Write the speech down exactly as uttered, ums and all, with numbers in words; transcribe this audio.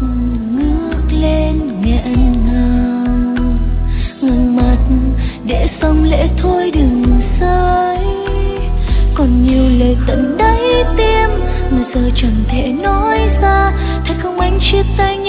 ngước lên nghẹn ngào, ngừng mặt để xong lễ thôi đừng rơi. Còn nhiều lời tận đáy tim mà giờ chẳng thể nói ra, thật không anh chia tay